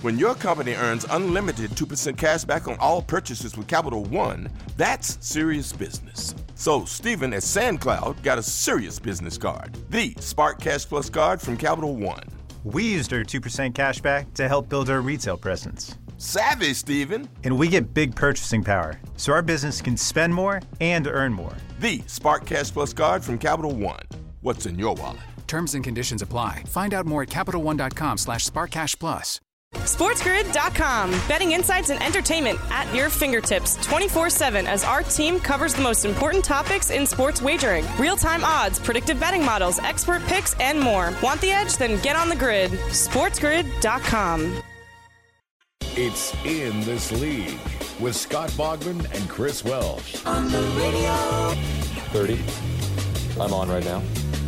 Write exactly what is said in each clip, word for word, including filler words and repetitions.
When your company earns unlimited two percent cash back on all purchases with Capital One, that's serious business. So Stephen at SandCloud got a serious business card, the Spark Cash Plus card from Capital One. We used our two percent cash back to help build our retail presence. Savvy, Stephen. And we get big purchasing power, so our business can spend more and earn more. The Spark Cash Plus card from Capital One. What's in your wallet? Terms and conditions apply. Find out more at CapitalOne.com slash SparkCashPlus. SportsGrid dot com. Betting insights and entertainment at your fingertips twenty-four seven as our team covers the most important topics in sports wagering. Real-time odds, predictive betting models, expert picks, and more. Want the edge? Then get on the grid. SportsGrid dot com. It's In This League with Scott Bogman and Chris Welsh. On the radio. thirty. I'm on right now.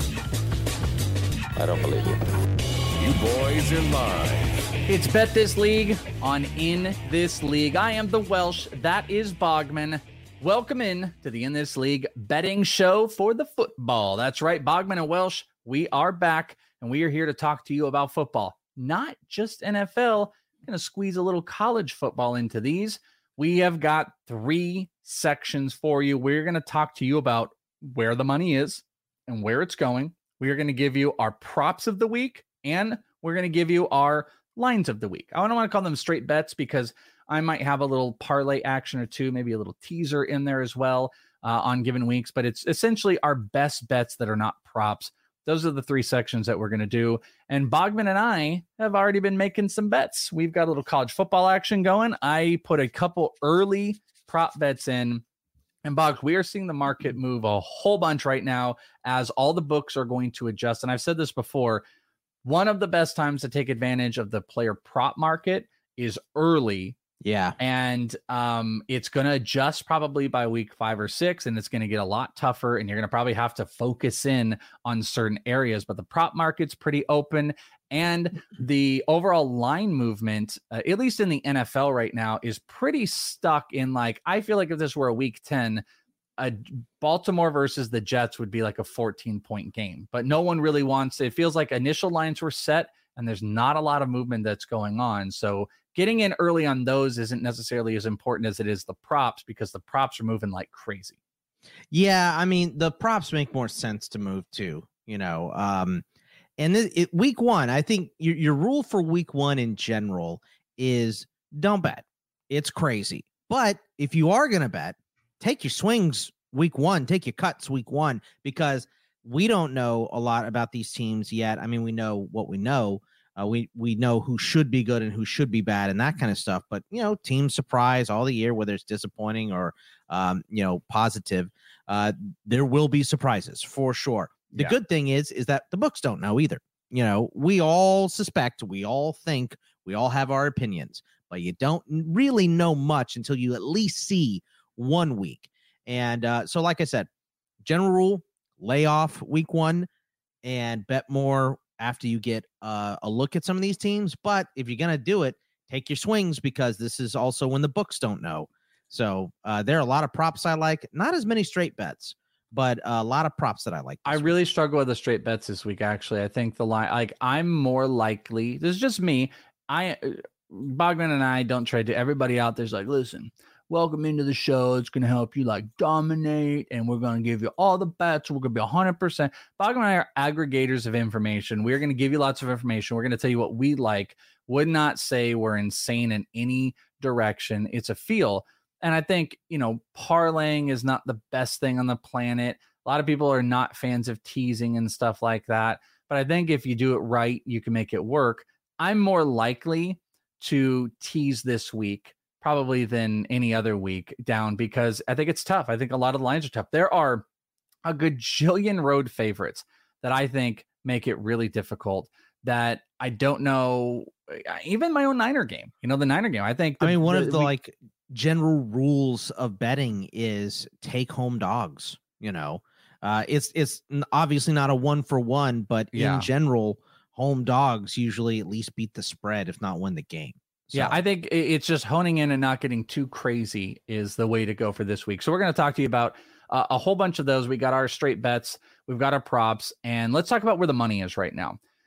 I don't believe you. You boys are live. It's Bet This League on In This League. I am the Welsh. That is Bogman. Welcome in to the In This League betting show for the football. That's right, Bogman and Welsh. We are back, and we are here to talk to you about football. Not just N F L. I'm going to squeeze a little college football into these. We have got three sections for you. We're going to talk to you about where the money is and where it's going. We are going to give you our props of the week, and we're going to give you our lines of the week. I don't want to call them straight bets because I might have a little parlay action or two, maybe a little teaser in there as well uh, on given weeks, but it's essentially our best bets that are not props. Those are the three sections that we're going to do. And Bogman and I have already been making some bets. We've got a little college football action going. I put a couple early prop bets in. And Boggs, we are seeing the market move a whole bunch right now as all the books are going to adjust. And I've said this before, one of the best times to take advantage of the player prop market is early. Yeah. And um, it's going to adjust probably by week five or six, and it's going to get a lot tougher, and you're going to probably have to focus in on certain areas. But the prop market's pretty open, and the overall line movement, uh, at least in the N F L right now, is pretty stuck in like, I feel like if this were a week ten, a Baltimore versus the Jets would be like a fourteen point game, but no one really wants, it feels like initial lines were set and there's not a lot of movement that's going on. So getting in early on those isn't necessarily as important as it is the props, because the props are moving like crazy. Yeah. I mean, the props make more sense to move to, you know, um, and it, it, week one, I think your, your rule for week one in general is don't bet. It's crazy. But if you are going to bet, take your swings week one, take your cuts week one, because we don't know a lot about these teams yet. I mean, we know what we know. Uh, we, we know who should be good and who should be bad and that kind of stuff. But, you know, team surprise all the year, whether it's disappointing or, um, you know, positive, uh, there will be surprises for sure. The yeah. good thing is, is that the books don't know either. You know, we all suspect, we all think, we all have our opinions, but you don't really know much until you at least see one week. And uh, so, like I said, general rule, lay off week one and bet more after you get uh, a look at some of these teams. But if you're going to do it, take your swings, because this is also when the books don't know. So uh, there are a lot of props I like, not as many straight bets, but a lot of props that I like. I really week. struggle with the straight bets this week. Actually, I think the line, like I'm more likely, this is just me. I, Bogman and I don't trade to everybody out there's like, listen, welcome into the show. It's going to help you like dominate, and we're going to give you all the bets. We're going to be one hundred percent. Bogman and I are aggregators of information. We're going to give you lots of information. We're going to tell you what we like. Would not say we're insane in any direction. It's a feel. And I think, you know, parlaying is not the best thing on the planet. A lot of people are not fans of teasing and stuff like that. But I think if you do it right, you can make it work. I'm more likely to tease this week probably than any other week down, because I think it's tough. I think a lot of the lines are tough. There are a gajillion road favorites that I think make it really difficult, that I don't know. Even my own Niner game, you know, the Niner game, I think. The, I mean, one the, of the we, like general rules of betting is take home dogs, you know, uh, it's, it's obviously not a one for one, but yeah. in general, home dogs usually at least beat the spread, if not win the game. So. Yeah, I think it's just honing in and not getting too crazy is the way to go for this week. So we're going to talk to you about uh, a whole bunch of those. We got our straight bets, we've got our props, and let's talk about where the money is right now.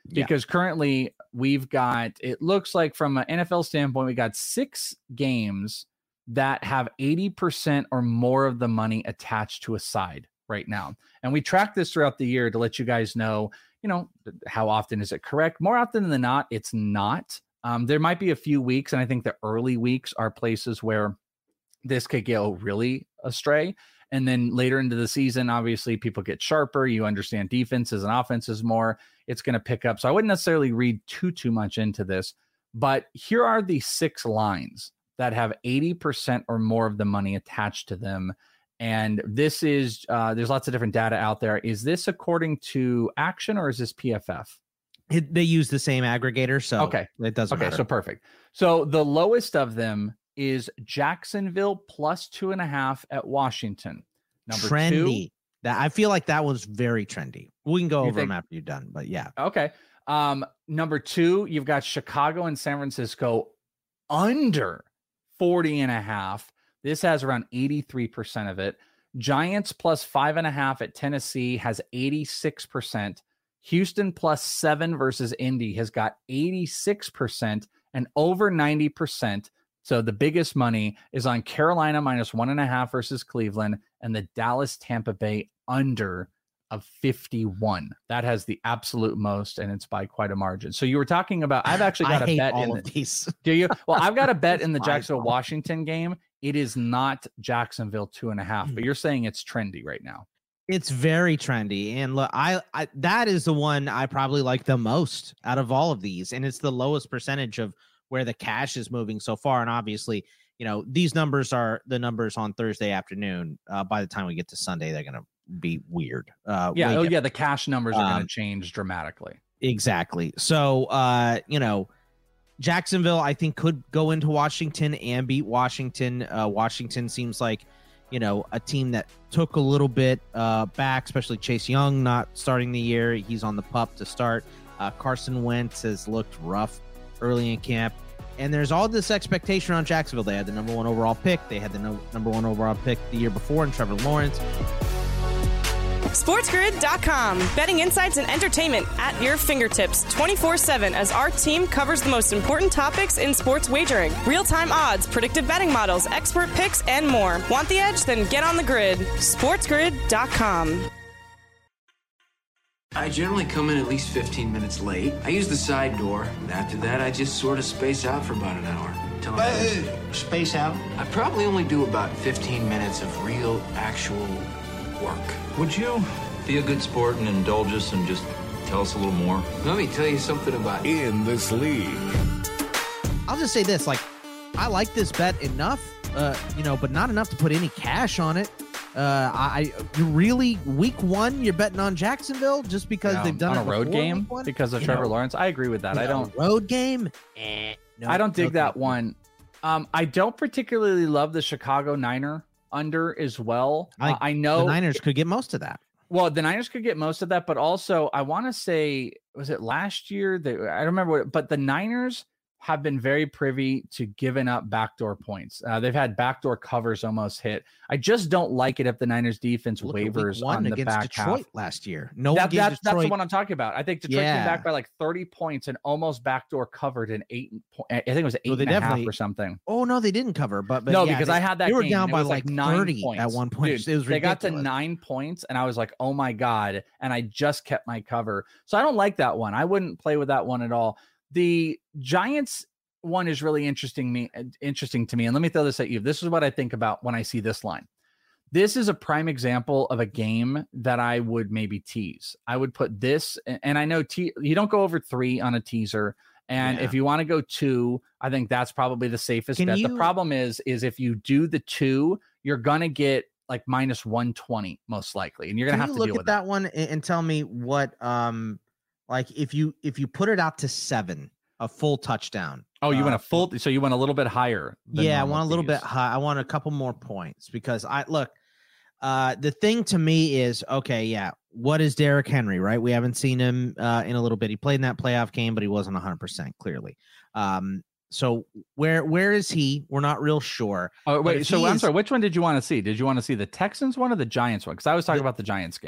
because yeah. currently we've got, it looks like from an N F L standpoint, we got six games that have eighty percent or more of the money attached to a side right now. And we track this throughout the year to let you guys know, you know, how often is it correct? More often than not, it's not. Um, there might be a few weeks, and I think the early weeks are places where this could go really astray. And then later into the season, obviously people get sharper. You understand defenses and offenses more. It's going to pick up. So I wouldn't necessarily read too, too much into this, but here are the six lines that have eighty percent or more of the money attached to them. And this is, uh, there's lots of different data out there. Is this according to Action or is this P F F? It, they use the same aggregator. So okay. It doesn't okay, matter. So perfect. So the lowest of them is Jacksonville plus two and a half at Washington. Number trendy. Two, that I feel like that was very trendy. We can go over think, them after you're done, but yeah. Okay. Um, number two, you've got Chicago and San Francisco under forty and a half. This has around eighty-three percent of it. Giants plus five and a half at Tennessee has eighty-six percent. Houston plus seven versus Indy has got eighty-six percent and over ninety percent. So the biggest money is on Carolina minus one and a half versus Cleveland and the Dallas Tampa Bay under of fifty-one. That has the absolute most, and it's by quite a margin. So you were talking about, I've actually got I a hate bet all in of the, these. Do you? Well, I've got a bet in the My Jacksonville fault. Washington game. It is not Jacksonville two and a half, but you're saying it's trendy right now. It's very trendy. And look, I, I that is the one I probably like the most out of all of these. And it's the lowest percentage of where the cash is moving so far. And obviously, you know, these numbers are the numbers on Thursday afternoon. Uh, by the time we get to Sunday, they're going to be weird. Uh, yeah. Oh, different. yeah. The cash numbers are um, going to change dramatically. Exactly. So, uh, you know, Jacksonville, I think, could go into Washington and beat Washington. Uh, Washington seems like, you know, a team that took a little bit uh, back, especially Chase Young not starting the year. He's on the pup to start. Uh, Carson Wentz has looked rough early in camp. And there's all this expectation on Jacksonville. They had the number one overall pick. They had the no, number one overall pick the year before in Trevor Lawrence. SportsGrid dot com. Betting insights and entertainment at your fingertips twenty-four seven as our team covers the most important topics in sports wagering. Real-time odds, predictive betting models, expert picks, and more. Want the edge? Then get on the grid. SportsGrid dot com. I generally come in at least fifteen minutes late. I use the side door, and after that, I just sort of space out for about an hour. Till I'm uh, space out? I probably only do about fifteen minutes of real, actual work. Would you be a good sport and indulge us and just tell us a little more? Let me tell you something about In This League. I'll just say this, like, I like this bet enough, uh, you know, but not enough to put any cash on it. Uh, I you really week one you're betting on Jacksonville just because Yeah, they've done on it a road before, game week one? because of You Trevor know, Lawrence. I agree with that. you I know, don't road game. Eh, no, I don't dig no, that no. one. Um, I don't particularly love the Chicago Niner under as well. I, Uh, I know the Niners could get most of that. Well, the Niners could get most of that, but also I want to say, was it last year? That I don't remember what, but the Niners have been very privy to giving up backdoor points. Uh, they've had backdoor covers almost hit. I just don't like it if the Niners defense Look at week wavers one on the against back Detroit half. last year. No That, one gave that, that's the Detroit- one I'm talking about. I think Detroit Yeah. came back by like thirty points and almost backdoor covered in eight. po- I think it was eight Well, they and a half definitely- or something. Oh no, they didn't cover, but, but no, yeah, because they, I had that. They were game, down and it by was like nine thirty points at one point. Dude, it was they got ridiculous. to nine points, and I was like, "Oh my god!" And I just kept my cover. So I don't like that one. I wouldn't play with that one at all. The Giants one is really interesting me interesting to me. And let me throw this at you. This is what I think about when I see this line. This is a prime example of a game that I would maybe tease. I would put this, and I know te- you don't go over three on a teaser. And Yeah. if you want to go two, I think that's probably the safest Can bet. you- The problem is, is if you do the two, you're gonna get like minus one twenty most likely, and you're gonna Can have you to look deal at with that, that. one and, and tell me what um like if you if you put it out to seven, a full touchdown. Oh, you uh, want a full? So you want a little bit higher? than Yeah, I normal want a little fees. bit high. I want a couple more points because I look. Uh, the thing to me is okay. Yeah, what is Derrick Henry? Right, we haven't seen him uh, in a little bit. He played in that playoff game, but he wasn't one hundred percent clearly. Um, so where where is he? We're not real sure. Oh But wait, if so he I'm is- sorry. Which one did you want to see? Did you want to see the Texans one or the Giants one? Because I was talking about the Giants game.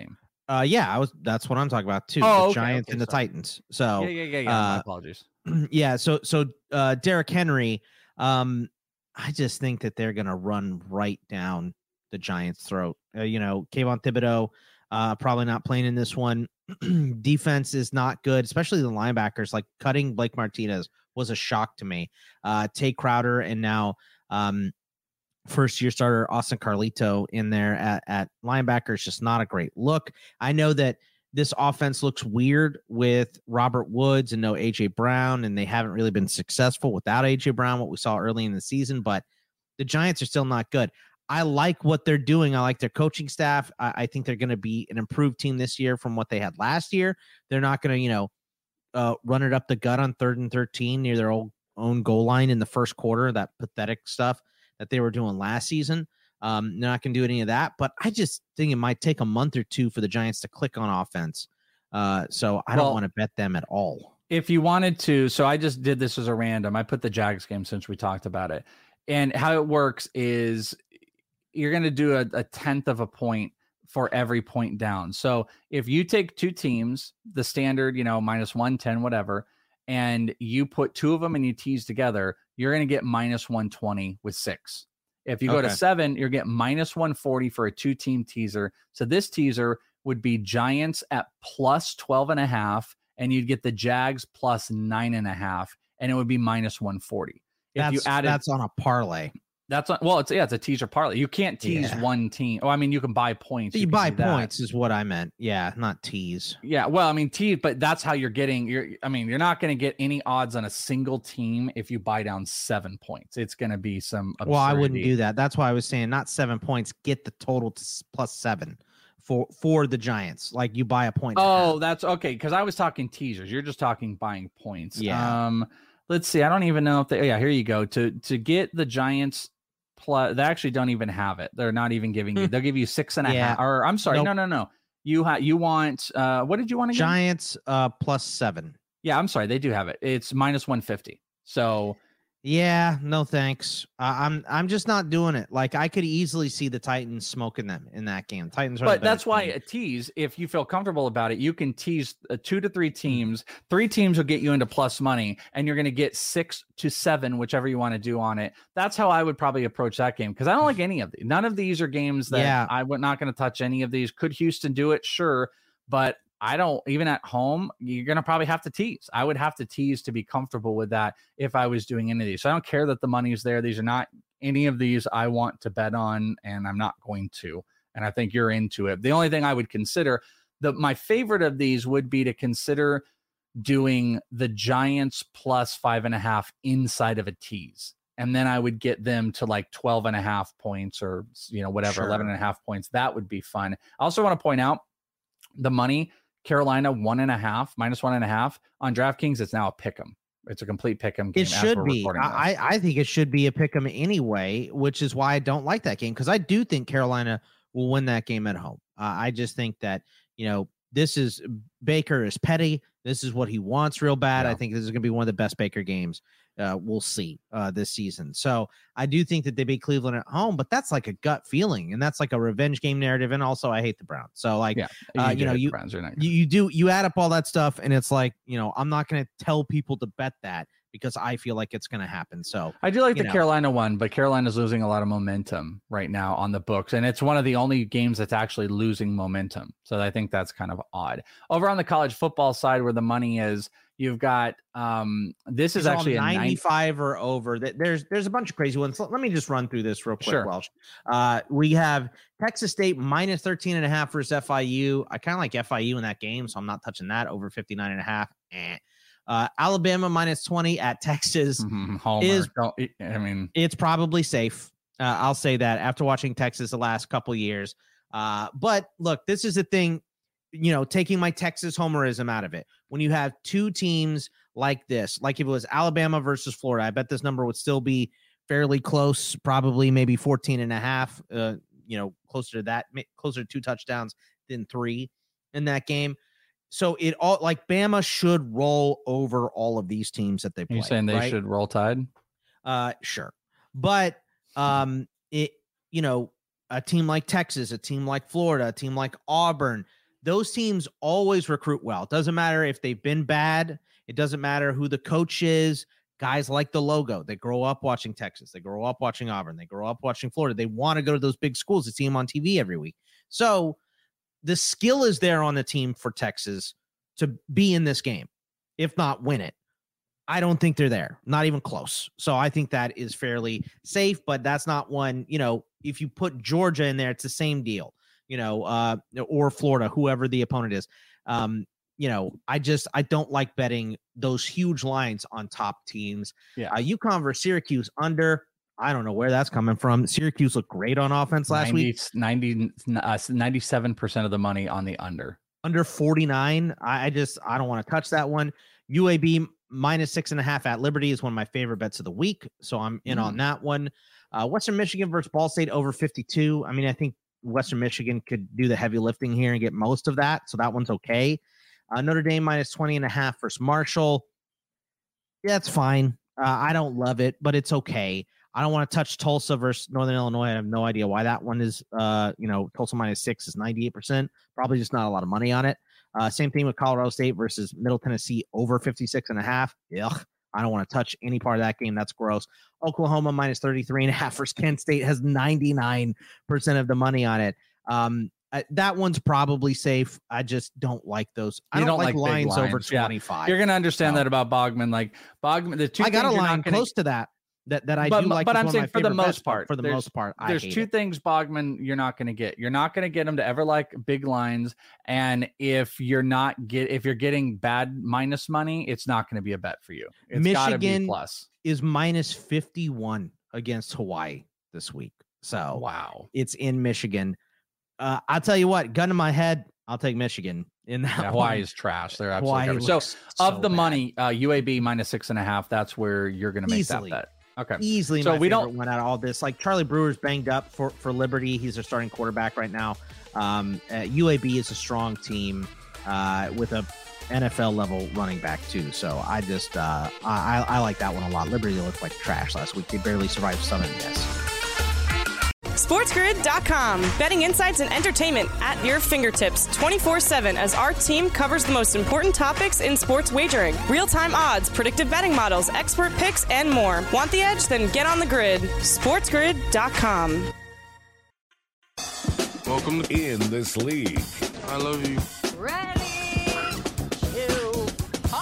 Uh, yeah, I was. That's what I'm talking about too. Oh, the okay, Giants okay, and the sorry. Titans. So Yeah, yeah, yeah. yeah. uh, My apologies. yeah. So so uh, Derrick Henry. Um, I just think that they're gonna run right down the Giants' throat. Uh, you know, Kayvon Thibodeau, uh, probably not playing in this one. Defense is not good, especially the linebackers. Like cutting Blake Martinez was a shock to me. Uh, Tay Crowder and now um, first year starter Austin Carlito in there at, at linebacker is just not a great look. I know that this offense looks weird with Robert Woods and no A J Brown, and they haven't really been successful without A J Brown, what we saw early in the season, but the Giants are still not good. I like what they're doing. I like their coaching staff. I, I think they're going to be an improved team this year from what they had last year. They're not going to, you know, uh, run it up the gut on third and thirteen near their old, own goal line in the first quarter, that pathetic stuff that they were doing last season. Um, they're not going to do any of that, but I just think it might take a month or two for the Giants to click on offense. Uh, so I Well, don't want to bet them at all. If you wanted to, so I just did this as a random. I put the Jags game since we talked about it. And how it works is you're going to do a, a tenth of a point for every point down. So if you take two teams, the standard, you know, minus one ten, whatever, and you put two of them and you tease together, you're going to get minus one twenty with six. If you go Okay. to seven, you're getting minus one forty for a two team teaser. So this teaser would be Giants at plus twelve and a half, and you'd get the Jags plus nine and a half, and it would be minus one forty. If That's, you added, that's on a parlay. that's on, well, it's yeah, it's a teaser parlay. You can't tease Yeah. one team. Oh, I mean, you can buy points. You can buy do that. points is what I meant. Yeah, not tease. Yeah, well, I mean, tease, but that's how you're getting. You're, I mean, you're not going to get any odds on a single team if you buy down seven points. It's going to be some. Absurdity. Well, I wouldn't do that. That's why I was saying not seven points. Get the total to s- plus seven for for the Giants. Like you buy a point. and a Oh, half. that's okay. Because I was talking teasers. You're just talking buying points. Yeah. Um, let's see. I don't even know if they. Oh, yeah, here you go. To to get the Giants plus, they actually don't even have it. They're not even giving you. They'll give you six and a half. Yeah. Or I'm sorry. Nope. No, no, no. You ha- You want. Uh, what did you want again? Giants uh plus seven. Yeah, I'm sorry. They do have it. It's minus one fifty. So. Yeah, no thanks. Uh, I'm I'm just not doing it. Like I could easily see the Titans smoking them in that game. Titans are. the But better that's why team. a tease, if you feel comfortable about it, you can tease uh, two to three teams. Three teams will get you into plus money, and you're going to get six to seven, whichever you want to do on it. That's how I would probably approach that game because I don't like any of these. None of these are games that Yeah. I would not going to touch any of these. Could Houston do it? Sure. But I don't, even at home, you're going to probably have to tease. I would have to tease to be comfortable with that if I was doing any of these. So I don't care that the money's there. These are not any of these I want to bet on, and I'm not going to. And I think you're into it. The only thing I would consider, the my favorite of these would be to consider doing the Giants plus five and a half inside of a tease. And then I would get them to like twelve and a half points or, you know, whatever, Sure. eleven and a half points. That would be fun. I also want to point out the money, Carolina one and a half, minus one and a half on DraftKings. It's now a pick 'em. It's a complete pick 'em game. It as should we're be. recording this. I, I think it should be a pick 'em anyway, which is why I don't like that game because I do think Carolina will win that game at home. Uh, I just think that, you know, this is Baker is petty. This is what he wants real bad. Yeah. I think this is going to be one of the best Baker games uh, we'll see uh, this season. So I do think that they beat Cleveland at home, but that's like a gut feeling, and that's like a revenge game narrative. And also, I hate the Browns. So like, Yeah, uh, do you know, hate the you Browns are not- you, you do you add up all that stuff, and it's like, you know, I'm not going to tell people to bet that because I feel like it's going to happen. So I do like you the know. Carolina one, but Carolina's losing a lot of momentum right now on the books. And it's one of the only games that's actually losing momentum. So I think that's kind of odd. Over on the college football side where the money is, you've got um this is It's all actually a ninety-five or over. Th- There's there's a bunch of crazy ones. So let me just run through this real quick, Sure. Welsh. Uh, we have Texas State minus thirteen and a half versus F I U. I kind of like F I U in that game, so I'm not touching that. Over fifty-nine and a half. Eh. Uh, Alabama minus twenty at Texas. Mhm, Homer. is- Don't, I mean, It's probably safe. Uh, I'll say that after watching Texas the last couple years. Uh, but look, this is the thing, you know, taking my Texas homerism out of it. When you have two teams like this, like if it was Alabama versus Florida, I bet this number would still be fairly close, probably maybe fourteen and a half, uh, you know, closer to that, ma- closer to two touchdowns than three in that game. So it all like Bama should roll over all of these teams that they play. you're saying they right? should roll tide? Uh, sure. But um, it, you know, a team like Texas, a team like Florida, a team like Auburn, those teams always recruit well. It doesn't matter if they've been bad. It doesn't matter who the coach is. Guys like the logo. They grow up watching Texas. They grow up watching Auburn. They grow up watching Florida. They want to go to those big schools to see them on T V every week. So the skill is there on the team for Texas to be in this game, if not win it. I don't think they're there, not even close. So I think that is fairly safe, but that's not one, you know, if you put Georgia in there, it's the same deal, you know, uh, or Florida, whoever the opponent is. Um, you know, I just, I don't like betting those huge lines on top teams. Yeah. Uh, UConn versus Syracuse under, I don't know where that's coming from. Syracuse looked great on offense last ninety, week. ninety, uh, ninety-seven percent of the money on the under. Under forty-nine. I, I just, I don't want to touch that one. U A B minus six and a half at Liberty is one of my favorite bets of the week. So I'm in mm. on that one. Uh, Western Michigan versus Ball State over fifty-two. I mean, I think Western Michigan could do the heavy lifting here and get most of that. So that one's okay. Uh, Notre Dame minus twenty and a half versus Marshall. Yeah, it's fine. Uh, I don't love it, but it's okay. I don't want to touch Tulsa versus Northern Illinois. I have no idea why that one is, uh, you know, Tulsa minus six is ninety-eight percent. Probably just not a lot of money on it. Uh, same thing with Colorado State versus Middle Tennessee over fifty-six and a half. Ugh, I don't want to touch any part of that game. That's gross. Oklahoma minus thirty-three and a half versus Kent State has ninety-nine percent of the money on it. Um, uh, that one's probably safe. I just don't like those. I you don't, don't like, like lines, lines over twenty-five. Yeah. You're going to understand so. that about Bogman. Like Bogman, the two I got a line gonna, close to that. That that I but, do like. But I'm saying for the most bets, part, for the most part, I there's hate two it. things Bogman you're not going to get. You're not going to get them to ever like big lines, and if you're not get if you're getting bad minus money, it's not going to be a bet for you. It's got to be plus. Is minus fifty-one against Hawaii this week. So wow, it's in Michigan. Uh, I'll tell you what, gun to my head, I'll take Michigan in that. Yeah, Hawaii is trash. They're absolutely Hawaii so, so of the bad. money, uh, U A B minus six and a half. That's where you're going to make Easily. that bet. Okay. Easily so my we favorite don't one out of all this. Like Charlie Brewer's banged up for, for Liberty. He's their starting quarterback right now. Um, uh, U A B is a strong team uh, with a N F L level running back too. So I just uh, I, I like that one a lot. Liberty looked like trash last week. They barely survived Southern Miss. SportsGrid dot com. Betting insights and entertainment at your fingertips twenty-four seven as our team covers the most important topics in sports wagering. Real-time odds, predictive betting models, expert picks, and more. Want the edge? Then get on the grid. SportsGrid dot com. Welcome to In This League. I love you. Ready to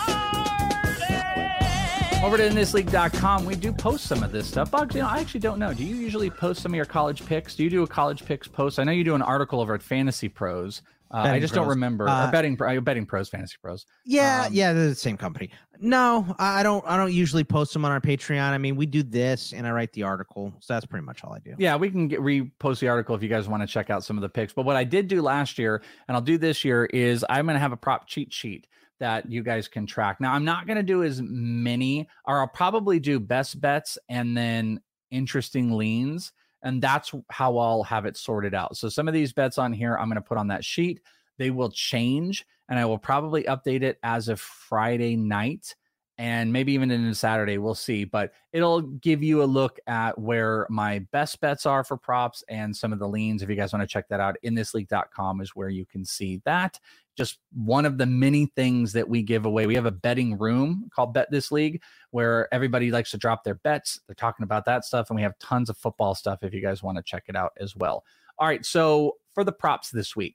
party! Over to in this league dot com, we do post some of this stuff. Bugs, you know, I actually don't know. Do you usually post some of your college picks? Do you do a college picks post? I know you do an article over at Fantasy Pros. Uh, I just Pros. don't remember. Uh, or betting, uh, betting Pros, Fantasy Pros. Yeah, Um, yeah, they're the same company. No, I I don't. I don't usually post them on our Patreon. I mean, we do this, and I write the article, so that's pretty much all I do. Yeah, we can get, repost the article if you guys want to check out some of the picks. But what I did do last year, and I'll do this year, is I'm going to have a prop cheat sheet that you guys can track. Now, I'm not going to do as many, or I'll probably do best bets and then interesting leans. And that's how I'll have it sorted out. So some of these bets on here, I'm going to put on that sheet. They will change, and I will probably update it as of Friday night and maybe even into Saturday. We'll see, but it'll give you a look at where my best bets are for props and some of the leans. If you guys want to check that out, in this league dot com is where you can see that. Just one of the many things that we give away. We have a betting room called Bet This League where everybody likes to drop their bets. They're talking about that stuff, and we have tons of football stuff if you guys want to check it out as well. All right, so for the props this week,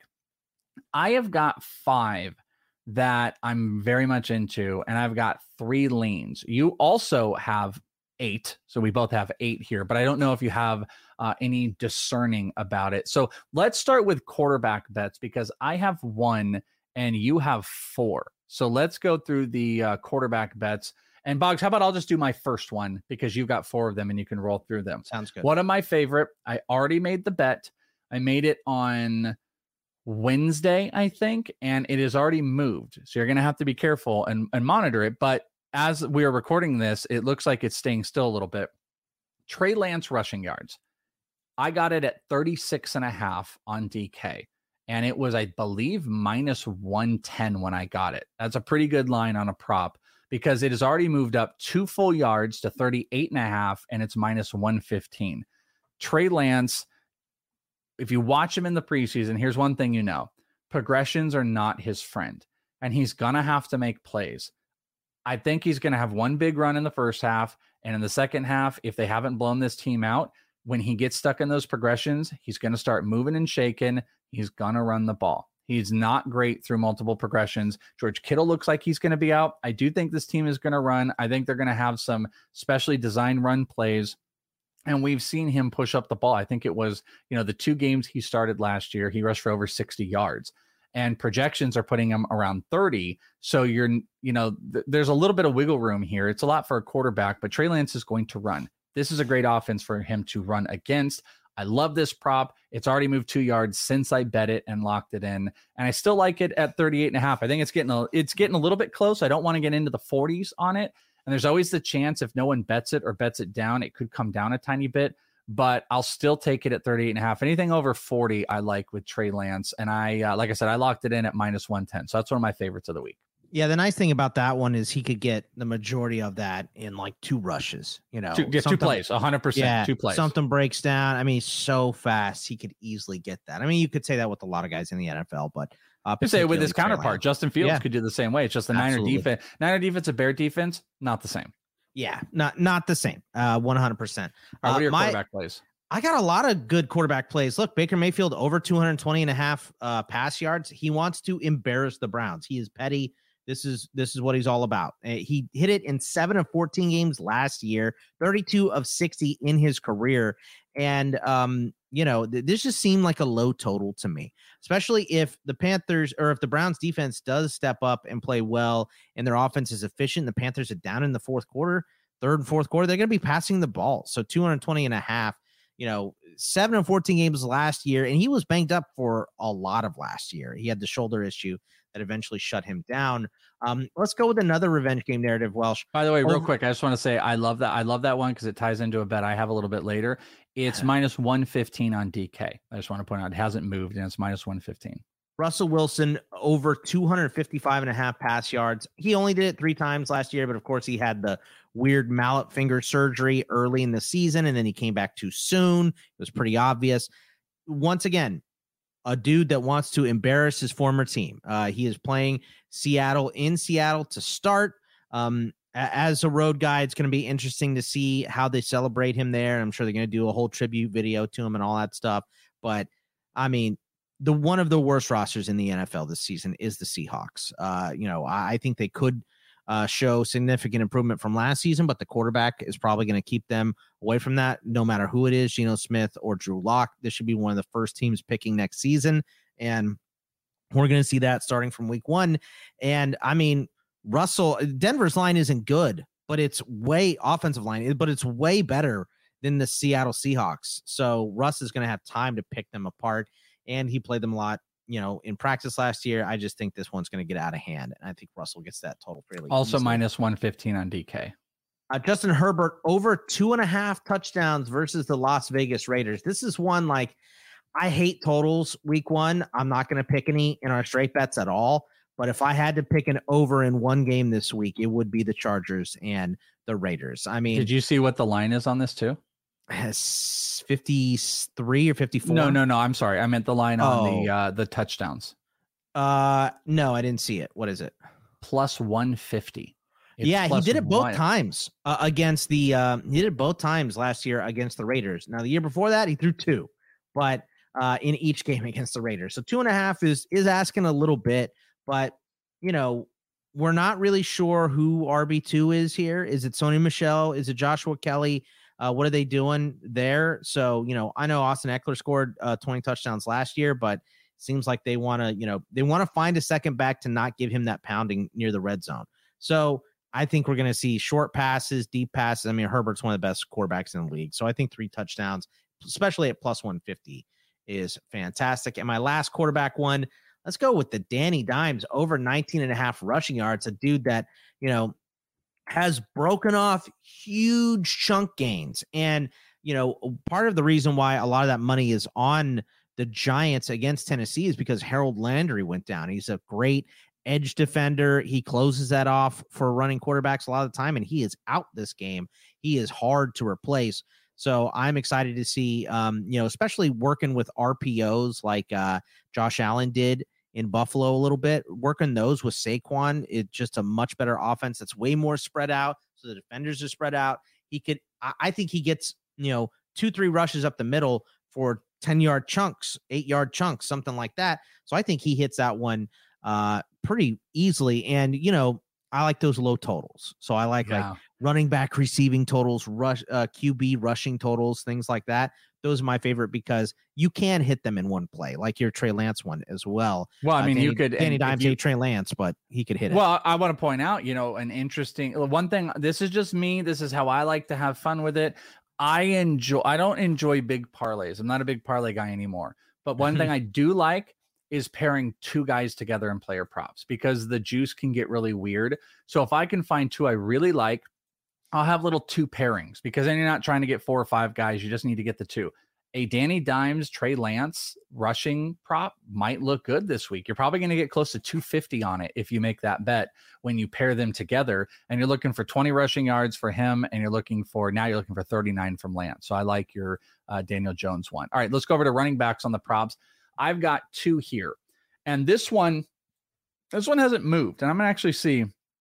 I have got five that I'm very much into, and I've got three leans. You also have eight, so we both have eight here, but I don't know if you have uh, any discerning about it. So let's start with quarterback bets, because I have one and you have four. So let's go through the uh, quarterback bets. And Boggs, how about I'll just do my first one, because you've got four of them and you can roll through them. Sounds good. One of my favorite, I already made the bet. I made it on Wednesday, I think, and it is already moved. So you're going to have to be careful and, and monitor it. But as we are recording this, it looks like it's staying still a little bit. Trey Lance rushing yards. I got it at thirty-six and a half on D K, and it was, I believe, minus one ten when I got it. That's a pretty good line on a prop, because it has already moved up two full yards to thirty-eight and a half, and it's minus one fifteen. Trey Lance, if you watch him in the preseason, here's one thing you know. progressions are not his friend, and he's going to have to make plays. I think he's going to have one big run in the first half, and in the second half, if they haven't blown this team out, when he gets stuck in those progressions, he's going to start moving and shaking. He's going to run the ball. He's not great through multiple progressions. George Kittle looks like he's going to be out. I do think this team is going to run. I think they're going to have some specially designed run plays. And we've seen him push up the ball. I think it was, you know, the two games he started last year, he rushed for over sixty yards. And projections are putting him around thirty. So you're, you know, th- there's a little bit of wiggle room here. It's a lot for a quarterback, but Trey Lance is going to run. This is a great offense for him to run against. I love this prop. It's already moved two yards since I bet it and locked it in. And I still like it at thirty-eight and a half. I think it's getting a, it's getting a little bit close. I don't want to get into the forties on it. And there's always the chance if no one bets it or bets it down, it could come down a tiny bit, but I'll still take it at thirty-eight and a half. Anything over forty, I like with Trey Lance. And I, uh, like I said, I locked it in at minus one ten. So that's one of my favorites of the week. Yeah, the nice thing about that one is he could get the majority of that in like two rushes, you know. Two, yeah, two plays, one hundred percent, yeah, two plays. Something breaks down. I mean, so fast, he could easily get that. I mean, you could say that with a lot of guys in the N F L, but uh, you say it with his counterpart, Justin Fields yeah. could do the same way. It's just the Niner Absolutely. defense. Niner defense, a Bear defense, not the same. Yeah, not not the same. Uh, one hundred percent. All right, what are your my, quarterback plays? I got a lot of good quarterback plays. Look, Baker Mayfield over two hundred twenty and a half uh, pass yards. He wants to embarrass the Browns. He is petty. This is this is what he's all about. Uh, he hit it in seven of fourteen games last year, thirty-two of sixty in his career. And, um, you know, th- this just seemed like a low total to me, especially if the Panthers or if the Browns defense does step up and play well and their offense is efficient. The Panthers are down in the fourth quarter, third and fourth quarter. They're going to be passing the ball. So two hundred twenty and a half, you know, seven of fourteen games last year. And he was banged up for a lot of last year. He had the shoulder issue that eventually shut him down. Um, let's go with another revenge game narrative, Welsh. By the way, real Over- quick, I just want to say I love that. I love that one because it ties into a bet I have a little bit later. It's minus one fifteen on D K. I just want to point out it hasn't moved and it's minus one fifteen. Russell Wilson over two hundred fifty-five and a half pass yards. He only did it three times last year, but of course he had the weird mallet finger surgery early in the season, and then he came back too soon. It was pretty obvious. Once again, a dude that wants to embarrass his former team. Uh, he is playing Seattle in Seattle to start. Um, as a road guy, it's going to be interesting to see how they celebrate him there. I'm sure they're going to do a whole tribute video to him and all that stuff. But I mean, the one of the worst rosters in the N F L this season is the Seahawks. Uh, you know, I, I think they could uh, show significant improvement from last season, but the quarterback is probably going to keep them away from that, no matter who it is, Geno Smith or Drew Lock. This should be one of the first teams picking next season, and we're going to see that starting from week one. And I mean, Russell, Denver's line isn't good, but it's way offensive line, but it's way better than the Seattle Seahawks. So Russ is going to have time to pick them apart, and he played them a lot, you know, in practice last year. I just think this one's going to get out of hand, and I think Russell gets that total fairly Also easily. minus one fifteen on D K. Uh, Justin Herbert over two and a half touchdowns versus the Las Vegas Raiders. This is one like I hate totals week one. I'm not going to pick any in our straight bets at all. But if I had to pick an over in one game this week, it would be the Chargers and the Raiders. I mean, Did you see what the line is on this too? Has fifty-three or fifty-four? No, no, no. I'm sorry. I meant the line on the Oh. uh, the touchdowns. Uh, no, I didn't see it. What is it? Plus one fifty. It's yeah, he plus did it both one. times uh, against the. Uh, he did it both times last year against the Raiders. Now the year before that, he threw two, but uh, in each game against the Raiders. So two and a half is is asking a little bit, but you know we're not really sure who R B two is here. Is it Sony Michel? Is it Joshua Kelly? Uh, what are they doing there? So you know, I know Austin Eckler scored uh, twenty touchdowns last year, but seems like they want to, you know, they want to find a second back to not give him that pounding near the red zone. So I think we're going to see short passes, deep passes. I mean, Herbert's one of the best quarterbacks in the league. So I think three touchdowns, especially at plus one fifty, is fantastic. And my last quarterback one, let's go with the Danny Dimes over nineteen and a half rushing yards. A dude that, you know, has broken off huge chunk gains. And, you know, part of the reason why a lot of that money is on the Giants against Tennessee is because Harold Landry went down. He's a great edge defender. He closes that off for running quarterbacks a lot of the time, and he is out this game. He is hard to replace. So I'm excited to see, um, you know, especially working with R P Os like uh, Josh Allen did in Buffalo a little bit. Working those with Saquon, it's just a much better offense that's way more spread out. So the defenders are spread out. He could, I, I think he gets, you know, two, three rushes up the middle for ten yard chunks, eight yard chunks, something like that. So I think he hits that one uh, pretty easily. And, you know, I like those low totals. So I like yeah. like running back receiving totals, rush uh, Q B rushing totals, things like that. Those are my favorite because you can hit them in one play, like your Trey Lance one as well. Well, I mean, uh, Danny, you could Danny Dimes you, Trey Lance, but he could hit it. Well, I want to point out, you know, an interesting one thing. This is just me. This is how I like to have fun with it. I enjoy. I don't enjoy big parlays. I'm not a big parlay guy anymore. But one thing I do like is pairing two guys together in player props because the juice can get really weird. So if I can find two I really like, I'll have little two pairings because then you're not trying to get four or five guys. You just need to get the two. A Danny Dimes, Trey Lance rushing prop might look good this week. You're probably going to get close to two fifty on it if you make that bet when you pair them together. And you're looking for twenty rushing yards for him, and you're looking for now you're looking for thirty-nine from Lance. So I like your uh, Daniel Jones one. All right, let's go over to running backs on the props. I've got two here, and this one, this one hasn't moved, and I'm gonna actually see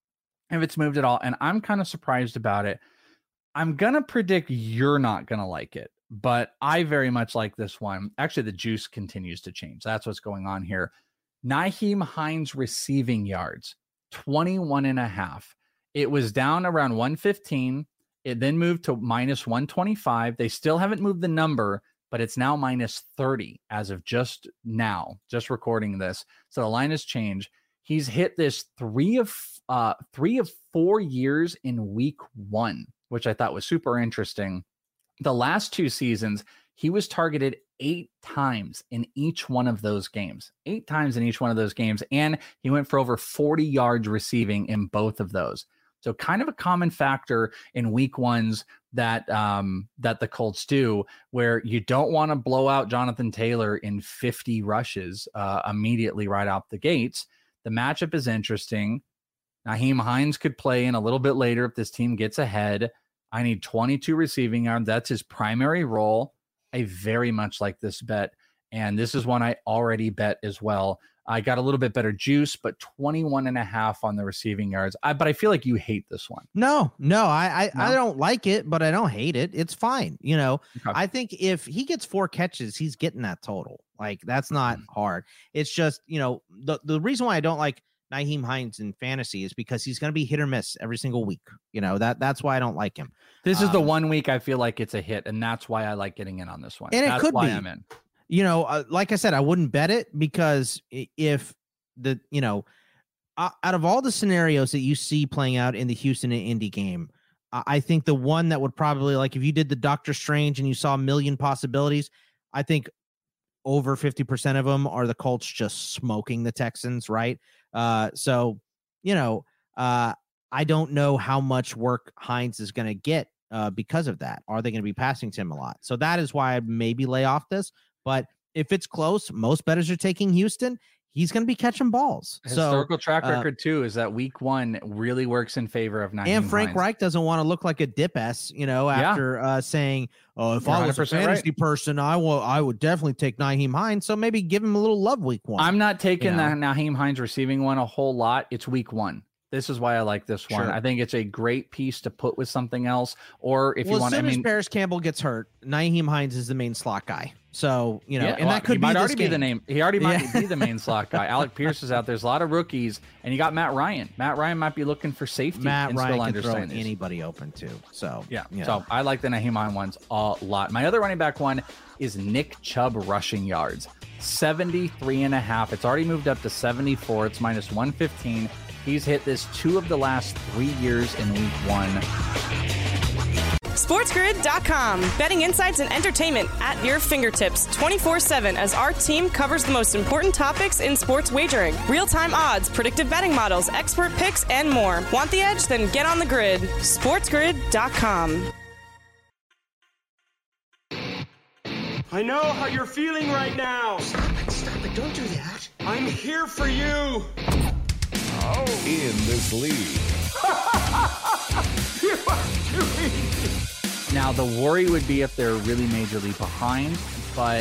if it's moved at all. And I'm kind of surprised about it. I'm gonna predict you're not gonna like it. But I very much like this one. Actually, the juice continues to change. That's what's going on here. Nyheim Hines receiving yards, twenty-one and a half. It was down around one fifteen. It then moved to minus one twenty-five. They still haven't moved the number, but it's now minus thirty as of just now, just recording this. So the line has changed. He's hit this three of uh, three of four years in week one, which I thought was super interesting. The last two seasons, he was targeted eight times in each one of those games, eight times in each one of those games. And he went for over forty yards receiving in both of those. So kind of a common factor in week ones that, um, that the Colts do, where you don't want to blow out Jonathan Taylor in fifty rushes uh, immediately right out the gates. The matchup is interesting. Nyheim Hines could play in a little bit later if this team gets ahead. I need twenty-two receiving yards. That's his primary role. I very much like this bet. And this is one I already bet as well. I got a little bit better juice, but twenty-one and a half on the receiving yards. I, but I feel like you hate this one. No, no, I, I, no? I don't like it, but I don't hate it. It's fine. You know, okay. I think if he gets four catches, he's getting that total. Like that's not mm-hmm. hard. It's just, you know, the, the reason why I don't like Nyheim Hines in fantasy is because he's going to be hit or miss every single week. You know, that that's why I don't like him. This um, is the one week I feel like it's a hit, and that's why I like getting in on this one. And that's it could why be. I'm in. You know, uh, like I said, I wouldn't bet it because if the, you know, uh, out of all the scenarios that you see playing out in the Houston and Indy game, uh, I think the one that would probably, like if you did the Doctor Strange and you saw a million possibilities, I think over fifty percent of them are the Colts just smoking the Texans, right? Uh, so, you know, uh, I don't know how much work Hines is going to get uh, because of that. Are they going to be passing to him a lot? So that is why I'd maybe lay off this. But if it's close, most bettors are taking Houston. He's going to be catching balls. Historical so, track uh, record, too, is that week one really works in favor of Nyheim And Frank Hines. Reich doesn't want to look like a dip-ass, you know, after yeah. uh, saying, oh, if You're I was a fantasy right. person, I, will, I would definitely take Nyheim Hines. So maybe give him a little love week one. I'm not taking you the know? Nyheim Hines receiving one a whole lot. It's week one. This is why I like this one. Sure. I think it's a great piece to put with something else. Or if well, you want, as soon I mean, as Paris Campbell gets hurt, Nyheim Hines is the main slot guy. So, you know, yeah, and well, that could he be might this already game. be the name. He already might Yeah. be the main slot guy. Alec Pierce is out. There's a lot of rookies, and you got Matt Ryan. Matt Ryan might be looking for safety. Matt and Ryan still can throw understand these. anybody open too. So yeah. you know. So I like the Nyheim Hines ones a lot. My other running back one is Nick Chubb rushing yards, seventy-three and a half. It's already moved up to seventy-four. It's minus one fifteen. He's hit this two of the last three years in week one. SportsGrid dot com. Betting insights and entertainment at your fingertips twenty-four seven as our team covers the most important topics in sports wagering. Real-time odds, predictive betting models, expert picks, and more. Want the edge? Then get on the grid. SportsGrid dot com. I know how you're feeling right now. Stop it, stop it. Don't do that. I'm here for you. Oh. In this league. You are doing Now, the worry would be if they're really majorly behind, but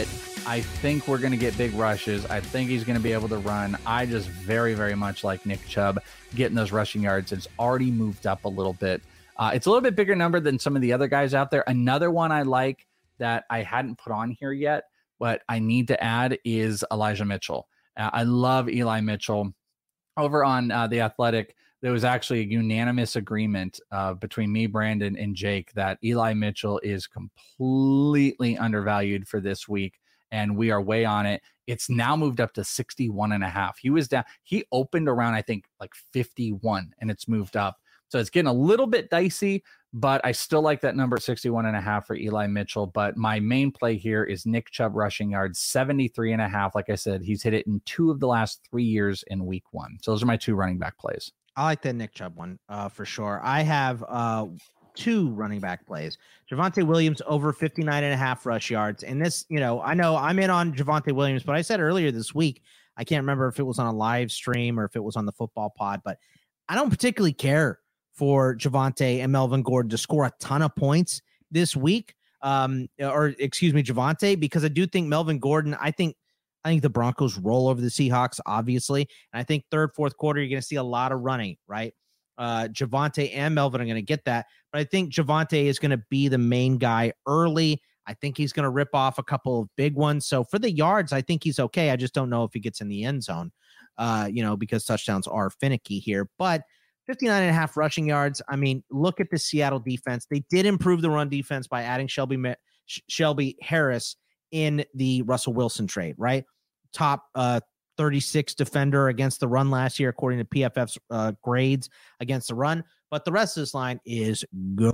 I think we're going to get big rushes. I think he's going to be able to run. I just very, very much like Nick Chubb getting those rushing yards. It's already moved up a little bit. Uh, it's a little bit bigger number than some of the other guys out there. Another one I like that I hadn't put on here yet, but I need to add is Elijah Mitchell. Uh, I love Eli Mitchell. Over on uh, The Athletic, there was actually a unanimous agreement uh, between me, Brandon, and Jake that Eli Mitchell is completely undervalued for this week, and we are way on it. It's now moved up to sixty-one and a half. He was down. He opened around, I think, like fifty-one, and it's moved up. So it's getting a little bit dicey, but I still like that number sixty-one and a half for Eli Mitchell. But my main play here is Nick Chubb rushing yards, seventy-three and a half. Like I said, he's hit it in two of the last three years in week one. So those are my two running back plays. I like that Nick Chubb one uh, for sure. I have uh, two running back plays. Javonte Williams over fifty-nine and a half rush yards. And this, you know, I know I'm in on Javonte Williams, but I said earlier this week, I can't remember if it was on a live stream or if it was on the football pod, but I don't particularly care for Javonte and Melvin Gordon to score a ton of points this week, um, or excuse me, Javonte, because I do think Melvin Gordon, I think, I think the Broncos roll over the Seahawks, obviously. And I think third, fourth quarter, you're going to see a lot of running, right? Uh, Javonte and Melvin are going to get that. But I think Javonte is going to be the main guy early. I think he's going to rip off a couple of big ones. So for the yards, I think he's okay. I just don't know if he gets in the end zone, uh, you know, because touchdowns are finicky here. But fifty-nine and a half rushing yards. I mean, look at the Seattle defense. They did improve the run defense by adding Shelby Shelby Harris in the Russell Wilson trade, right? Top uh, thirty-six defender against the run last year, according to P F F's uh, grades against the run. But the rest of this line is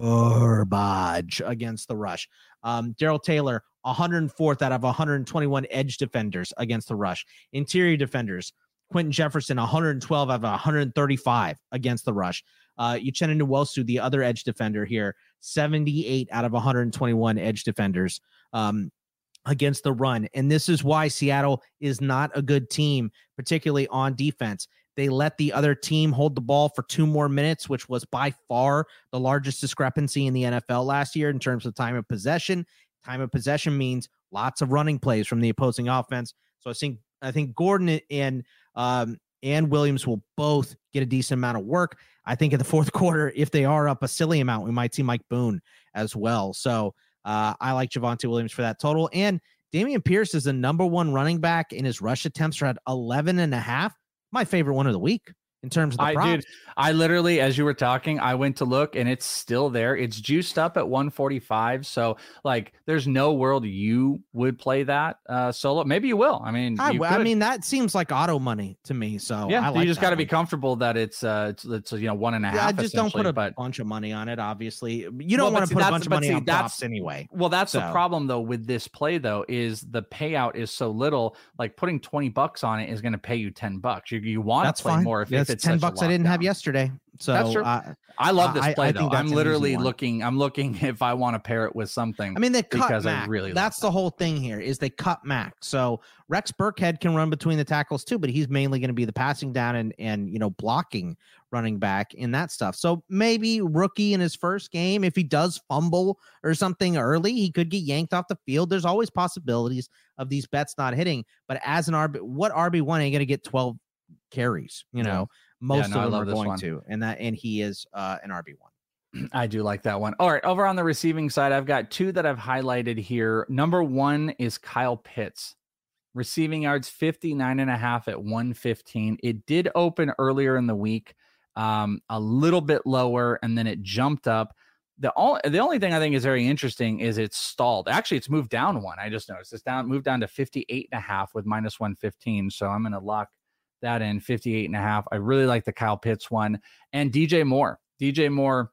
garbage against the rush. Um, Darrell Taylor, one hundred fourth out of one hundred twenty-one edge defenders against the rush. Interior defenders, Quentin Jefferson, one hundred twelve out of one hundred thirty-five against the rush. Uh, Uchenna Nwosu, the other edge defender here, seventy-eight out of one hundred twenty-one edge defenders um, against the run. And this is why Seattle is not a good team, particularly on defense. They let the other team hold the ball for two more minutes, which was by far the largest discrepancy in the N F L last year in terms of time of possession. Time of possession means lots of running plays from the opposing offense. So I think I think Gordon and um, and Williams will both get a decent amount of work. I think in the fourth quarter, if they are up a silly amount, we might see Mike Boone as well. So uh, I like Javonte Williams for that total. And Dameon Pierce is the number one running back, and his rush attempts are at eleven and a half. My favorite one of the week in terms of the I props. did. I literally, as you were talking, I went to look and it's still there. It's juiced up at one forty-five. So like, there's no world you would play that uh, solo. Maybe you will. I mean, I, you I mean, that seems like auto money to me. So yeah, I like you just got to be one. comfortable that it's, uh, it's, it's, you know, one and a half. Yeah, just don't put a but, bunch of money on it. Obviously you don't well, want to see, put a bunch of money see, on props anyway. Well, that's so. the problem though, with this play though, is the payout is so little, like putting twenty bucks on it is going to pay you ten bucks. You, you want to play fine. more if, yeah, if it's ten bucks I didn't have yesterday. So that's true. Uh, I love this I, play I though. think I'm that's literally an easy one. looking, I'm looking if I want to pair it with something. I mean, they cut because Mac. I really That's like the that. whole thing here is they cut Mac. So Rex Burkhead can run between the tackles too, but he's mainly going to be the passing down and, and, you know, blocking running back in that stuff. So maybe rookie in his first game, if he does fumble or something early, he could get yanked off the field. There's always possibilities of these bets not hitting, but as an R B, what R B one ain't going to get twelve carries, you know, Yeah. most Yeah, no, I of them love are this going one. to, and that, and he is uh, an R B one. I do like that one. All right. Over on the receiving side, I've got two that I've highlighted here. Number one is Kyle Pitts. Receiving yards, fifty-nine and a half at one fifteen. It did open earlier in the week, um, a little bit lower, and then it jumped up. The, all, the only thing I think is very interesting is it's stalled. Actually, it's moved down one. I just noticed it's down, moved down to fifty-eight and a half with minus one fifteen. So I'm going to lock that in fifty-eight and a half. I really like the Kyle Pitts one. And D J Moore. D J Moore,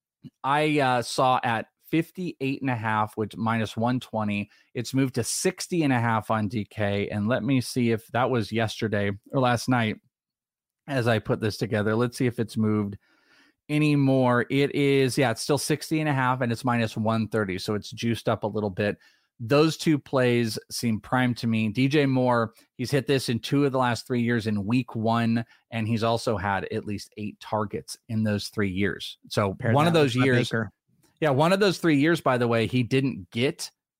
I uh, saw at fifty-eight and a half, which minus one twenty. It's moved to sixty and a half on D K. And let me see if that was yesterday or last night as I put this together. Let's see if it's moved anymore. It is, yeah, it's still sixty and a half and it's minus one thirty. So it's juiced up a little bit. Those two plays seem prime to me. D J Moore, he's hit this in two of the last three years in week one, and he's also had at least eight targets in those three years. So Paired one that of those with Bud years, Baker. yeah, one of those three years, by the way, he didn't get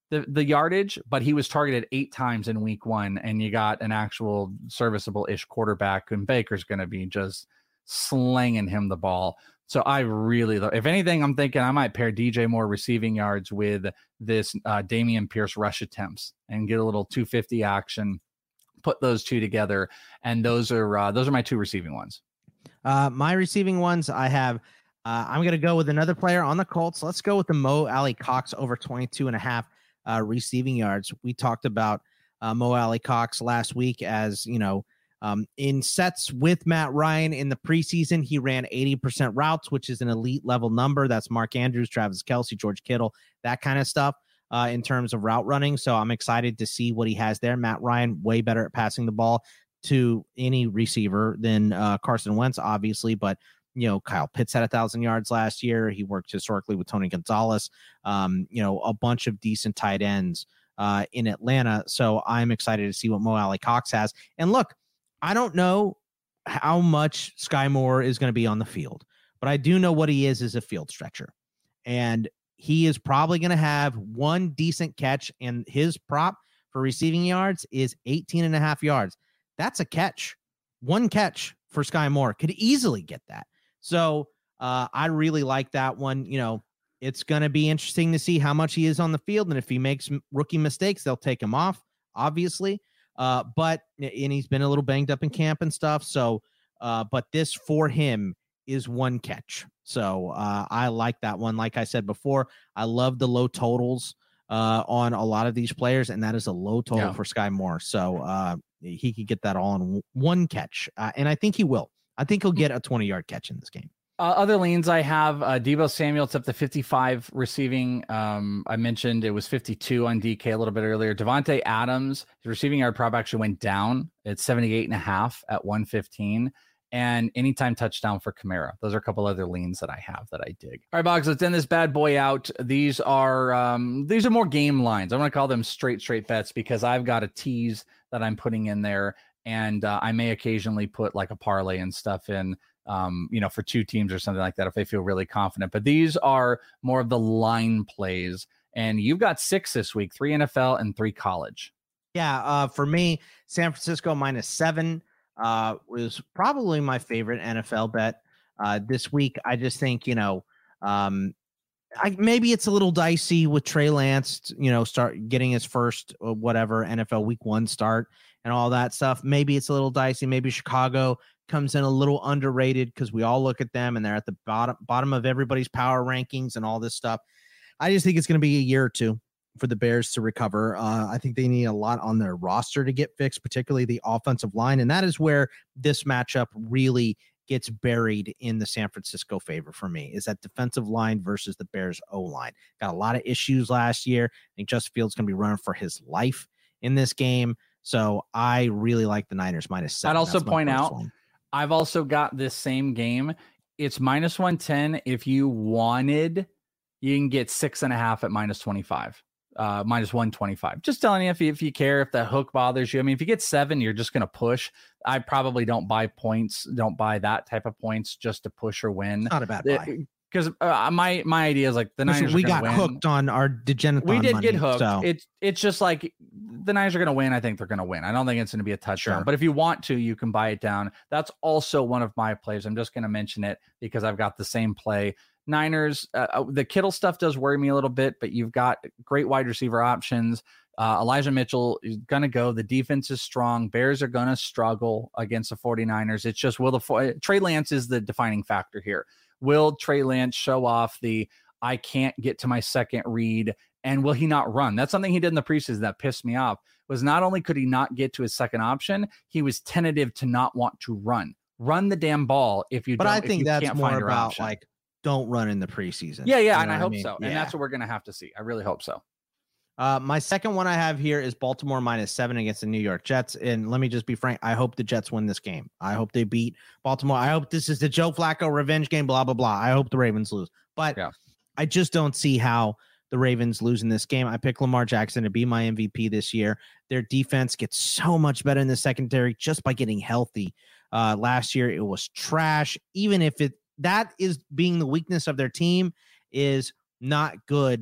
the, the yardage, but he was targeted eight times in week one, and you got an actual serviceable-ish quarterback, and Baker's going to be just slanging him the ball. So I really, if anything, I'm thinking I might pair D J Moore receiving yards with this uh, Dameon Pierce rush attempts and get a little two fifty action, put those two together. And those are, uh, those are my two receiving ones. Uh, my receiving ones, I have, uh, I'm going to go with another player on the Colts. Let's go with the Mo Alley Cox over twenty-two and a half uh, receiving yards. We talked about uh, Mo Alley Cox last week as, you know, Um, in sets with Matt Ryan in the preseason, he ran eighty percent routes, which is an elite level number. That's Mark Andrews, Travis Kelce, George Kittle, that kind of stuff uh, in terms of route running. So I'm excited to see what he has there. Matt Ryan, way better at passing the ball to any receiver than uh, Carson Wentz, obviously. But, you know, Kyle Pitts had a thousand yards last year. He worked historically with Tony Gonzalez, um, you know, a bunch of decent tight ends uh, in Atlanta. So I'm excited to see what Mo Alley Cox has. And look, I don't know how much Sky Moore is going to be on the field, but I do know what he is as a field stretcher. And he is probably going to have one decent catch, and his prop for receiving yards is eighteen and a half yards. That's a catch. One catch for Sky Moore could easily get that. So uh, I really like that one. You know, it's going to be interesting to see how much he is on the field. And if he makes rookie mistakes, they'll take him off, obviously. Uh, but, and he's been a little banged up in camp and stuff. So, uh, but this for him is one catch. So, uh, I like that one. Like I said before, I love the low totals, uh, on a lot of these players, and that is a low total yeah. for Sky Moore. So, uh, he could get that all in one catch. Uh, and I think he will. I think he'll get a twenty yard catch in this game. Uh, other leans I have, uh, Deebo Samuel, it's up to fifty-five receiving. Um, I mentioned it was fifty-two on D K a little bit earlier. Devontae Adams, his receiving yard prop actually went down. It's seventy-eight and a half at one fifteen. And anytime touchdown for Kamara. Those are a couple other leans that I have that I dig. All right, Boggs, let's end this bad boy out. These are um, these are more game lines. I'm going to call them straight, straight bets because I've got a tease that I'm putting in there. And uh, I may occasionally put like a parlay and stuff in. Um, you know, for two teams or something like that, if they feel really confident. But these are more of the line plays. And you've got six this week, three N F L and three college. Yeah. Uh, for me, San Francisco minus seven uh, was probably my favorite N F L bet uh, this week. I just think, you know, um, I, maybe it's a little dicey with Trey Lance, you know, start getting his first uh, whatever N F L week one start and all that stuff. Maybe it's a little dicey. Maybe Chicago comes in a little underrated because we all look at them and they're at the bottom bottom of everybody's power rankings and all this stuff. I just think it's going to be a year or two for the Bears to recover. Uh, I think they need a lot on their roster to get fixed, particularly the offensive line. And that is where this matchup really gets buried in the San Francisco favor for me, is that defensive line versus the Bears O-line. Got a lot of issues last year. I think Justin Fields going to be running for his life in this game. So I really like the Niners minus seven. I'd also That's point out, one. I've also got this same game. It's minus one ten. If you wanted, you can get six and a half at minus twenty-five, uh, minus one twenty-five. Just telling you if you, if you care, if the hook bothers you. I mean, if you get seven, you're just going to push. I probably don't buy points, don't buy that type of points just to push or win. Not a bad buy. Because uh, my my idea is like the Listen, Niners we are got win. hooked on our degenerate. We did money, get hooked. So. It's it's just like the Niners are going to win. I think they're going to win. I don't think it's going to be a touchdown. Sure. But if you want to, you can buy it down. That's also one of my plays. I'm just going to mention it because I've got the same play. Niners, uh, the Kittle stuff does worry me a little bit, but you've got great wide receiver options. Uh, Elijah Mitchell is going to go. The defense is strong. Bears are going to struggle against the 49ers. It's just, will the Trey Lance is the defining factor here. Will Trey Lance show off the, I can't get to my second read, and will he not run? That's something he did in the preseason that pissed me off, was not only could he not get to his second option, he was tentative to not want to run. Run the damn ball if you but don't. I think that's can't more find about option. like, don't run in the preseason. Yeah, yeah, you and I hope I mean? so. Yeah. And that's what we're going to have to see. I really hope so. Uh, my second one I have here is Baltimore minus seven against the New York Jets. And let me just be frank. I hope the Jets win this game. I hope they beat Baltimore. I hope this is the Joe Flacco revenge game, blah, blah, blah. I hope the Ravens lose. But yeah. I just don't see how the Ravens lose in this game. I pick Lamar Jackson to be my M V P this year. Their defense gets so much better in the secondary just by getting healthy. Uh, last year, it was trash. Even if it that is being the weakness of their team, is not good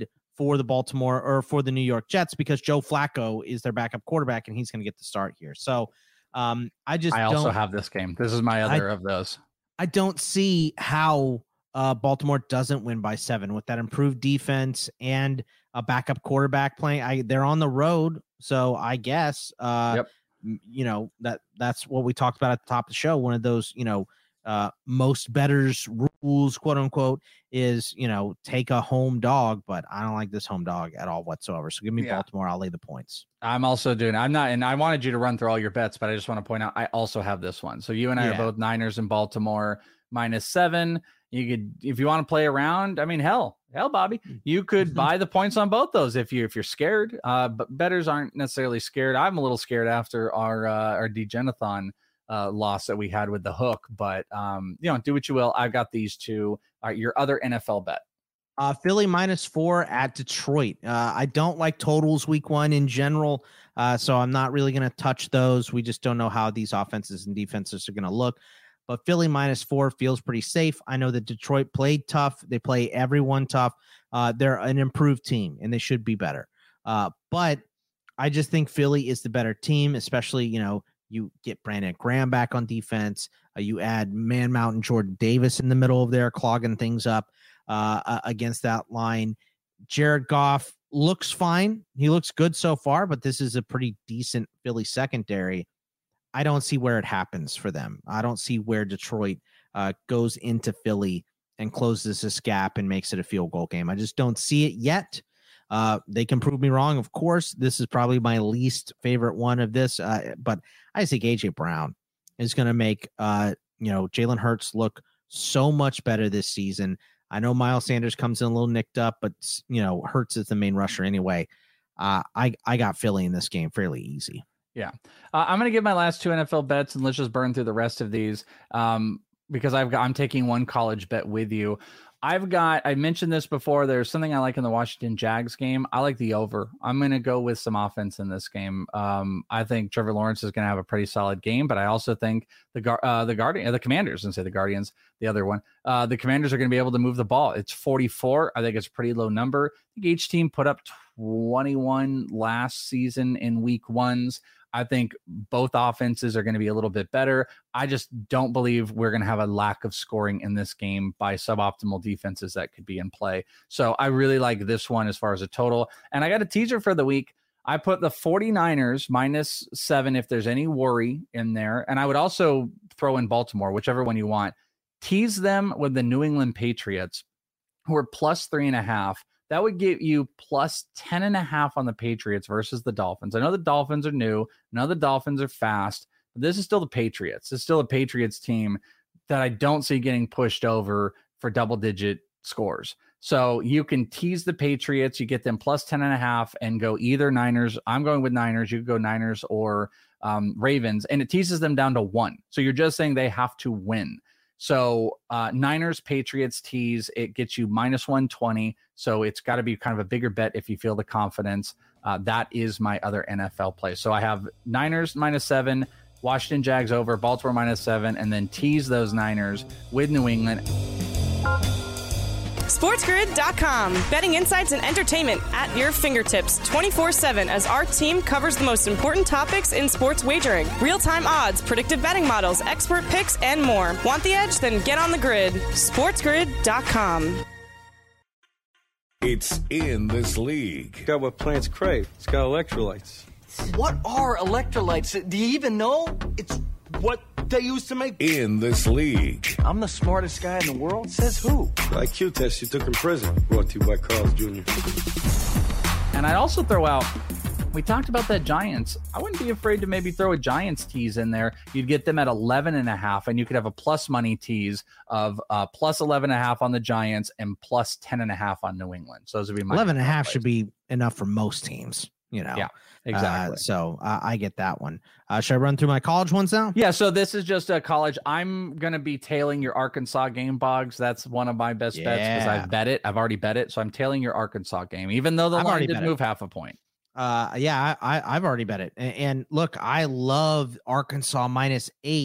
for the Baltimore or for the New York Jets because Joe Flacco is their backup quarterback and he's going to get the start here. So um, I just I also don't, have this game. This is my other I, of those. I don't see how uh, Baltimore doesn't win by seven with that improved defense and a backup quarterback playing. I they're on the road, so I guess uh, yep. you know that that's what we talked about at the top of the show. One of those, you know, uh, most bettors rules, quote unquote, is, you know, take a home dog, but I don't like this home dog at all whatsoever. So give me yeah. Baltimore. I'll lay the points. I'm also doing, I'm not, and I wanted you to run through all your bets, but I just want to point out, I also have this one. So you and I yeah. are both Niners and Baltimore minus seven. You could, if you want to play around, I mean, hell, hell, Bobby, you could buy the points on both those if you if you're scared. Uh, but bettors aren't necessarily scared. I'm a little scared after our uh, our Degenathon uh, loss that we had with the hook. But um, you know, do what you will. I've got these two. All right, your other N F L bet. Uh, Philly minus four at Detroit. Uh, I don't like totals week one in general, uh, so I'm not really going to touch those. We just don't know how these offenses and defenses are going to look. But Philly minus four feels pretty safe. I know that Detroit played tough. They play everyone tough. Uh, they're an improved team, and they should be better. Uh, but I just think Philly is the better team, especially, you know, you get Brandon Graham back on defense. Uh, you add Man Mountain Jordan Davis in the middle of there, clogging things up uh, uh, against that line. Jared Goff looks fine. He looks good so far, but this is a pretty decent Philly secondary. I don't see where it happens for them. I don't see where Detroit uh, goes into Philly and closes this gap and makes it a field goal game. I just don't see it yet. Uh, they can prove me wrong, of course. This is probably my least favorite one of this, uh, but I think A J Brown is going to make uh, you know Jalen Hurts look so much better this season. I know Miles Sanders comes in a little nicked up, but you know Hurts is the main rusher anyway. Uh, I I got Philly in this game fairly easy. Yeah, uh, I'm going to give my last two N F L bets, and let's just burn through the rest of these um, because I've got, I'm taking one college bet with you. I've got, I mentioned this before, there's something I like in the Washington Jags game. I like the over. I'm going to go with some offense in this game. Um, I think Trevor Lawrence is going to have a pretty solid game, but I also think the uh, the Guardian, the Commanders, and say the Guardians, the other one, uh, the Commanders are going to be able to move the ball. It's forty-four. I think it's a pretty low number. I think each team put up twenty-one last season in week ones. I think both offenses are going to be a little bit better. I just don't believe we're going to have a lack of scoring in this game by suboptimal defenses that could be in play. So I really like this one as far as a total. And I got a teaser for the week. I put the 49ers minus seven if there's any worry in there. And I would also throw in Baltimore, whichever one you want. Tease them with the New England Patriots, who are plus three and a half. That would get you plus ten and a half on the Patriots versus the Dolphins. I know the Dolphins are new. I know the Dolphins are fast. But this is still the Patriots. It's still a Patriots team that I don't see getting pushed over for double-digit scores. So you can tease the Patriots. You get them plus ten and a half and go either Niners. I'm going with Niners. You could go Niners or um, Ravens. And it teases them down to one. So you're just saying they have to win. So uh, Niners, Patriots tease, it gets you minus one twenty. So it's got to be kind of a bigger bet if you feel the confidence. Uh, that is my other N F L play. So I have Niners minus seven, Washington Jags over, Baltimore minus seven, and then tease those Niners with New England. SportsGrid dot com. Betting insights and entertainment at your fingertips twenty-four seven as our team covers the most important topics in sports wagering. Real-time odds, predictive betting models, expert picks, and more. Want the edge? Then get on the grid. SportsGrid dot com. It's in this league. It's got what plants crave. It's got electrolytes. What are electrolytes? Do you even know? It's what they used to make. In this league. I'm the smartest guy in the world. Says who? The I Q test you took in prison. Brought to you by Carl's Junior And I'd also throw out, we talked about that Giants. I wouldn't be afraid to maybe throw a Giants tease in there. You'd get them at eleven and a half, and you could have a plus money tease of uh, plus eleven and a half on the Giants and plus ten and a half on New England. So those would be my eleven and a half should be enough for most teams, you know? Yeah, exactly. Uh, so uh, I get that one. Uh, should I run through my college ones now? Yeah. So this is just a college. I'm going to be tailing your Arkansas game, Boggs. That's one of my best yeah. bets because I've bet it. I've already bet it. So I'm tailing your Arkansas game, even though the I've line did move it. half a point. Uh, yeah, I, I, I've already bet it. And, and look, I love Arkansas minus eight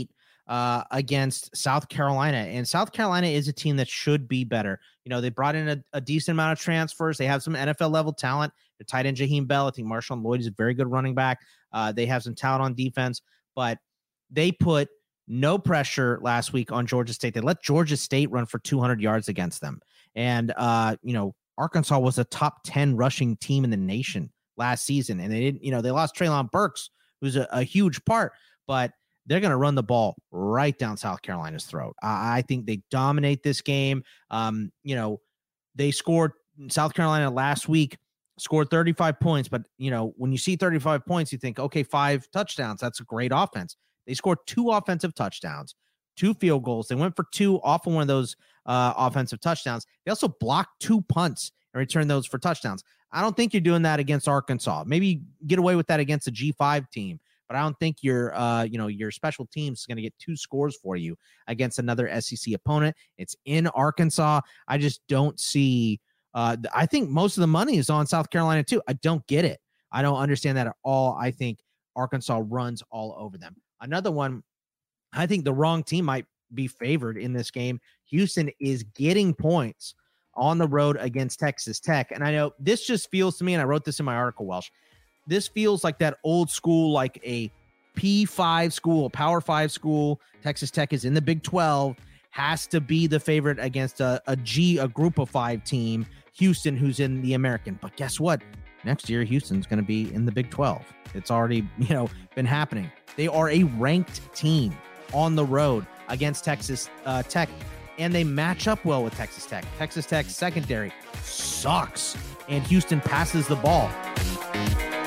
uh, against South Carolina. And South Carolina is a team that should be better. You know, they brought in a, a decent amount of transfers. They have some N F L level talent. The tight end Jaheim Bell, I think Marshawn Lloyd is a very good running back. Uh, they have some talent on defense, but they put no pressure last week on Georgia State. They let Georgia State run for two hundred yards against them. And, uh, you know, Arkansas was a top ten rushing team in the nation last season. And they didn't, you know, they lost Treylon Burks, who's a, a huge part, but they're going to run the ball right down South Carolina's throat. I, I think they dominate this game. Um, you know, they scored South Carolina last week, scored thirty-five points. But, you know, when you see thirty-five points, you think, okay, five touchdowns. That's a great offense. They scored two offensive touchdowns, two field goals. They went for two off of one of those uh, offensive touchdowns. They also blocked two punts and returned those for touchdowns. I don't think you're doing that against Arkansas. Maybe get away with that against a G five team, but I don't think your, uh, you know, your special teams is going to get two scores for you against another S E C opponent. It's in Arkansas. I just don't see. Uh, I think most of the money is on South Carolina too. I don't get it. I don't understand that at all. I think Arkansas runs all over them. Another one, I think the wrong team might be favored in this game. Houston is getting points on the road against Texas Tech. And I know this just feels to me, and I wrote this in my article, Welsh, this feels like that old school, like a P five school, a Power five school. Texas Tech is in the Big twelve, has to be the favorite against a, a G, a group of five team, Houston, who's in the American. But guess what? Next year, Houston's going to be in the Big twelve. It's already, you know, been happening. They are a ranked team on the road against Texas uh, Tech, and they match up well with Texas Tech. Texas Tech's secondary sucks, and Houston passes the ball.